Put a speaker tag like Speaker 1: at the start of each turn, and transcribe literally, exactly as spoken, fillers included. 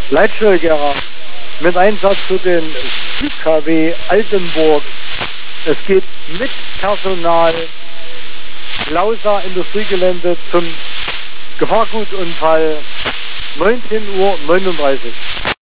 Speaker 1: Leitschnellgera mit Einsatz für den Süd-K W Altenburg. Es geht mit Personal Lausa Industriegelände zum Gefahrgutunfall neunzehn Uhr neununddreißig.